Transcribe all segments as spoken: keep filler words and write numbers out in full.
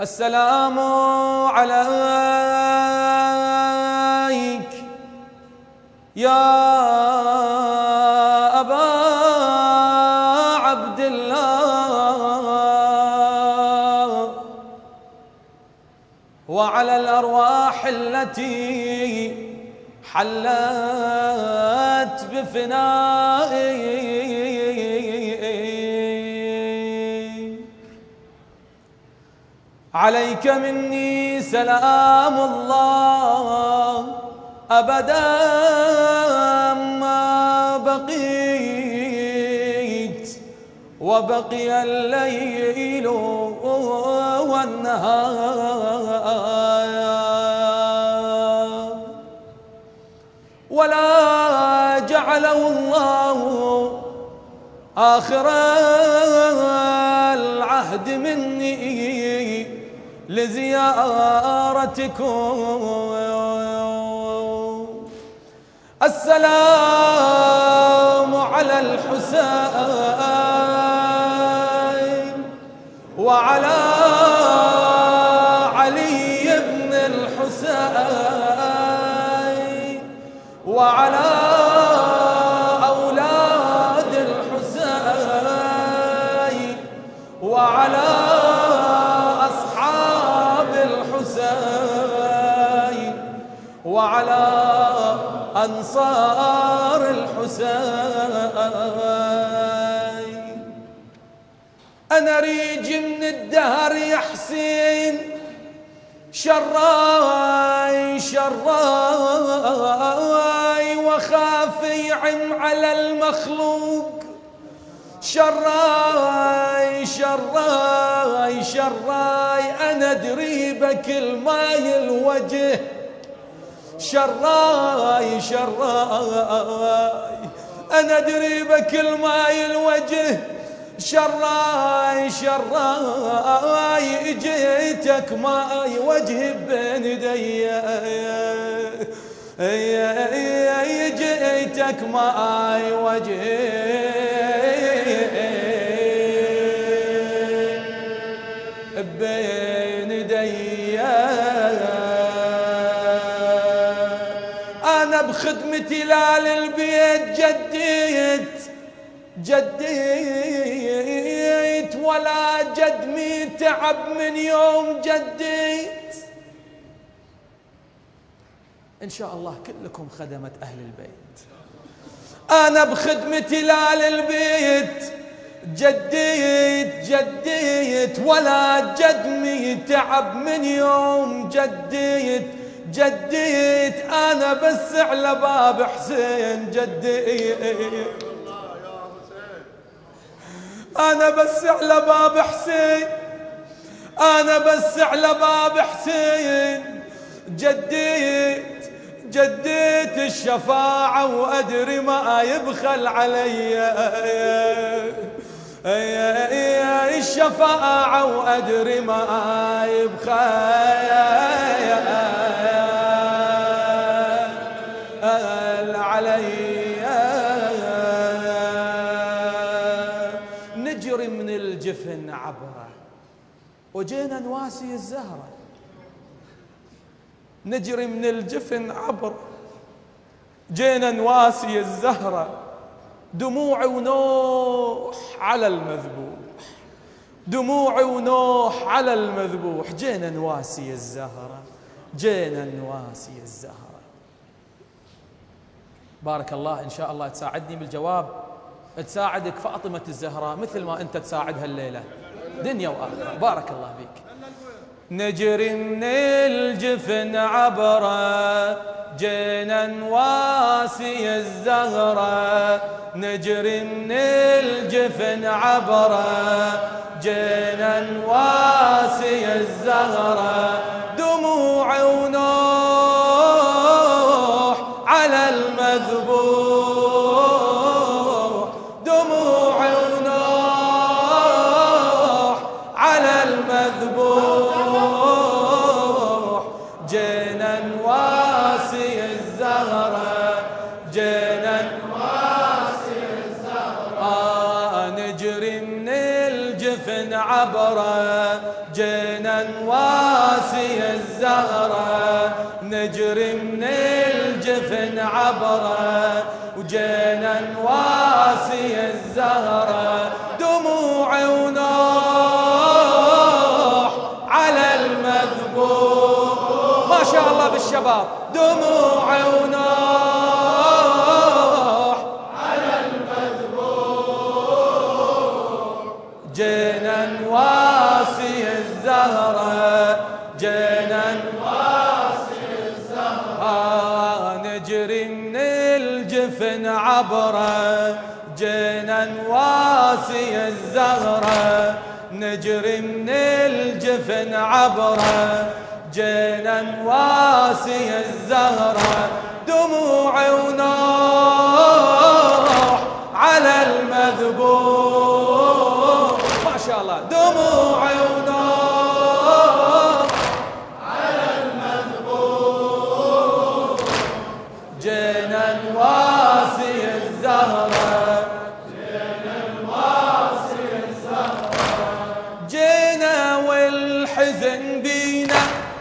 السلام عليك يا أبا عبد الله، وعلى الأرواح التي حلت بفنائي. عليك مني سلام الله أبدا ما بقيت، وبقي الليل والنهار، ولا جعله الله آخر العهد مني لزيارتكم. السلام على الحسين وعلى علي بن الحسين وعلى أولاد الحسين وعلى أصحاب الحسين وعلى أنصار الحسين. أنا ريج من الدهر يا حسين، شراي شراي وخاف يعم على المخلوق، شراي شراي شراي أنا أدري بكل ماي الوجه، شراي شراي أنا أدري بكل ماي الوجه، شراي شراي جيتك ماي وجه بين يدي، جيتك ماي وجه بين يدي. أنا بخدمتي لال البيت جديت جديت، ولا جدمي تعب من يوم جديت. إن شاء الله كلكم خدمة أهل البيت. أنا بخدمتي لال البيت جديت جديت، ولا جدمي تعب من يوم جديت جديت. أنا بس على باب حسين جديت، أنا بس على باب حسين، أنا بس على باب حسين جديت جديت الشفاعة، وأدري ما يبخل علي الشفاعة، وأدري ما يبخل علي. نجري من الجفن عبره وجينا نواسي الزهرة، نجري من الجفن عبره جينا نواسي الزهرة، دموعي ونوح على المذبوح، دموعي ونوح على المذبوح، جينا نواسي الزهرة جينا نواسي الزهرة. بارك الله، إن شاء الله تساعدني بالجواب، تساعدك فاطمة الزهراء مثل ما أنت تساعدها الليلة دنيا وآخرة. بارك الله فيك. نجري من الجفن عبره جينا نواسي الزهرة، نجري من الجفن عبره جينا نواسي الزهرة، دموع ونوح على المذبوح، دموع ونوح على المذبوح، جينا نواسي الزهرة جينا نواسي الزهرة. آه نجري من الجفن عبره جينا نواسي نواسي الزهرة نجري من الجفن عبره وجينا نواسي الزهرة دموع ونوح على المذبوح ما شاء الله بالشباب دموع ونوح على المذبوح جينا نواسي الزهرة جينا نواسي الزهرة نجري من الجفن عبره جينا نواسي الزهرة نجري من الجفن عبره جينا نواسي الزهرة دموع ونوح على المذبوح ما شاء الله دموع ونوح على المذبوح جينا نواسي الزهرة جينا نواسي الزهرة جينا والحزن بينا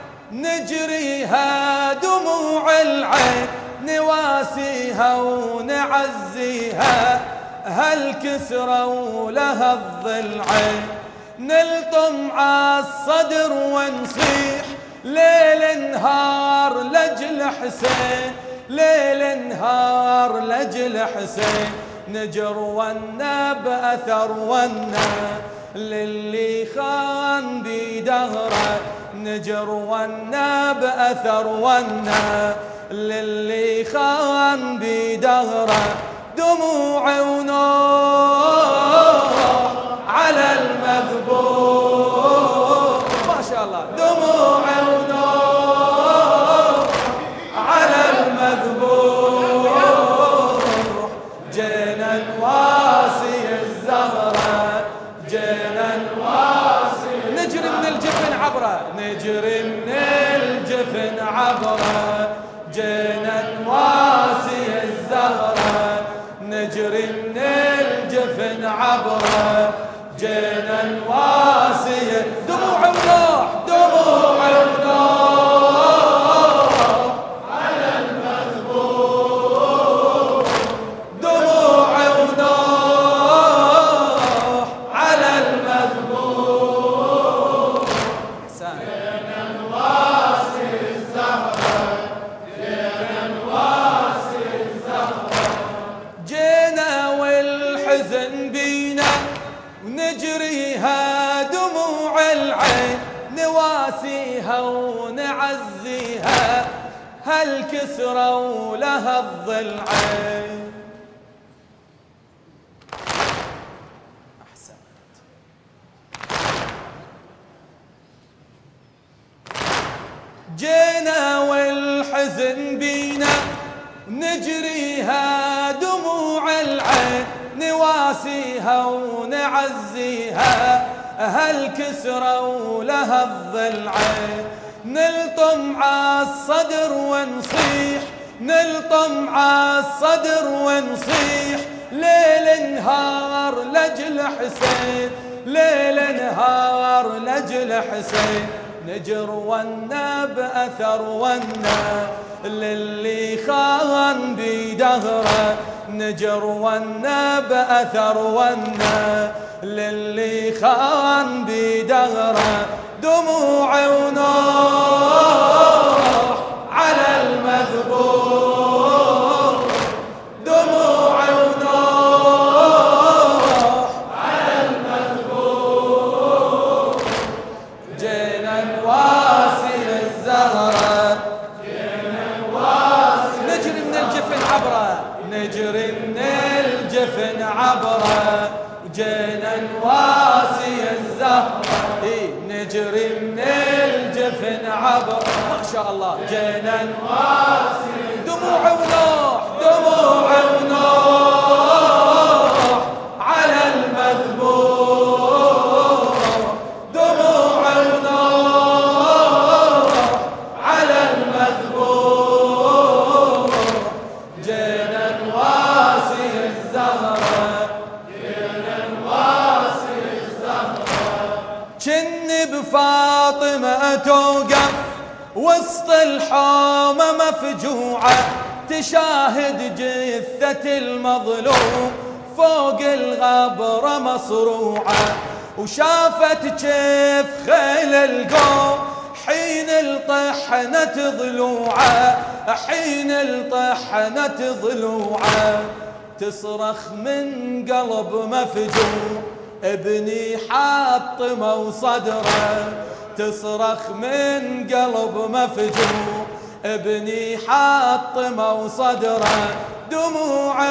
نجريها دموع العين نواسيها ونعزيها هل كسروا لها الضلعين نلطم عالصدر ونصيح ليل نهار لجل حسين ليل نهار لجل حسين نجر ونا بأثر ونا للي خان بدهره نجر ونا بأثر ونا للي خان بدهره دموع ونوح على المذبوح ما شاء الله دموع ونوح على المذبوح جينا نواسي الزهرة جينا نواسي نجري من الجفن عبره نجري من الجفن عبره جينا نواسي الزهرة نجري من الجفن عبره جينا نواسي دموع ونوح دموع ونوح على المذبوح دموع ونوح على المذبوح جينا نواسي الزهرة جينا نواسي الزهرة جينا والحزن بينا ونجريها دموع العين نواسيها ونعزيها هل كسروا لها الضلعين أحسنت جينا والحزن بينا نجريها دموع العين نواسيها ونعزيها هل كسروا لها الضلعين نلطم عالصدر ونصيح نلطم عالصدر ونصيح ليل نهار لجل حسين ليل نهار لجل حسين نجر ونا بأثر ونا للي خان بدهره نجر ونا بأثر ونا للي خان بدهره دموع ونوح على المذبوح دموع ونوح على المذبوح جينا نواسي الزهرة جينا نواسي نجري من الجفن عبره نجري من الجفن عبره جينا نواسي الزهرة نجري من الجفن عبره ما شاء الله جينا نواسي دموع ونوح دموع ونوح على المذبوح دموع ونوح على المذبوح جينا نواسي الزهرة جينا نواسي الزهرة كن بفاطمة توقع وسط الحومة مفجوعة تشاهد جثة المظلوم فوق الغبرة مصروعة، وشافت كيف خيل القوم حين الطحنة ضلوعه، حين الطحنة ضلوعه، تصرخ من قلب مفجوع ابني حاطمه وصدره، تصرخ من قلب مفجوع ابني حاطمه وصدره، دموع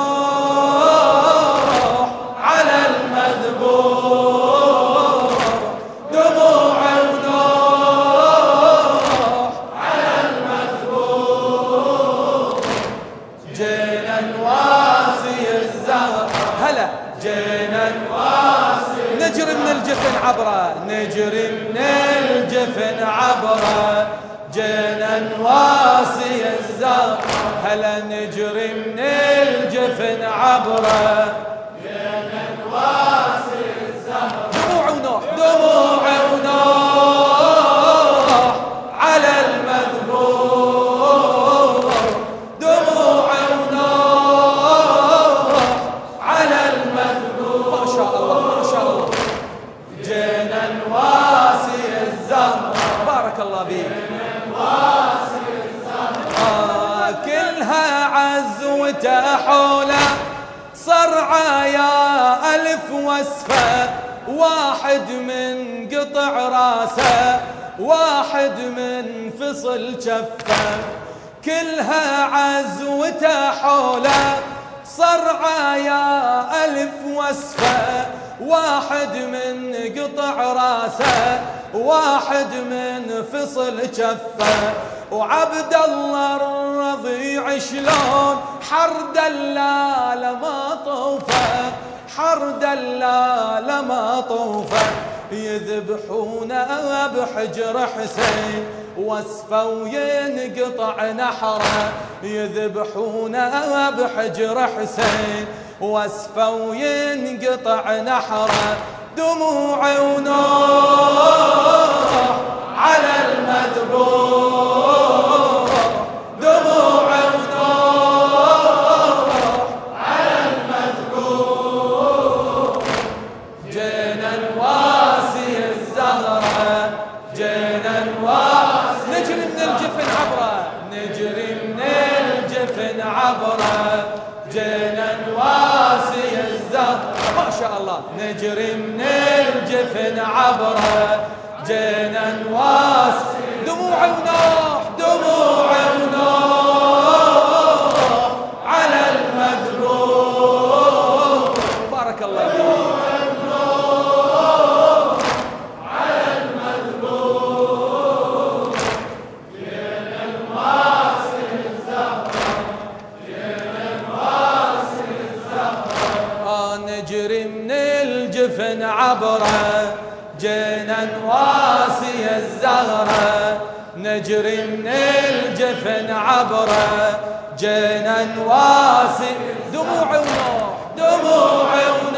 ونوح على المذبوح، دموع ونوح على المذبوح، جينا نواسي الزهر هلا جينا نواسي، نجري من الجفن عبره، نجري من الجفن عبره، جينا نواسي الزهر هلا نجري من الجفن عبره، جينا نواسي الزهر، دموع ونوح دموع ونوح على المذبوح، دموع ونوح على المذبوح، ما شاء الله ما شاء الله، جينا نواسي الزهر، بارك الله بيك، آه كلها عزوته حوله صرعى يا ألف وسفة، واحد من قطع راسه واحد من فصل جفه، كلها عزوته حوله صرعى يا ألف وسفة، واحد من قطع راسه واحد من فصل جفه، وعبد الله الرضيع شلون حر دلال ما طوفه، حر دلال ما طوفه، يذبحونه بحجر حسين وسفه وينقطع نحره، يذبحونه بحجر حسين وسفه وينقطع نحره، دموع ونوح على المذبوح، دموع ونوح على المذبوح، جينا نواسي الزهرة، جينا نواسي، نجري من الجفن عبره، نجري من الجفن عبره، جينا نواسي الزهرة، ما شاء الله، نجري من الجفن عبره، جينا نواسي، دموع ونوح دموع ونوح على المذبوح، بارك الله فيك، على المذبوح، جينا نواسي الزهرة، جينا نواسي الزهرة، آه نجري من الجفن عبره، جينا نواسي الزهرة، نجري من الجفن عبره، جينا نواسي، دموع ونوح دموع ونوح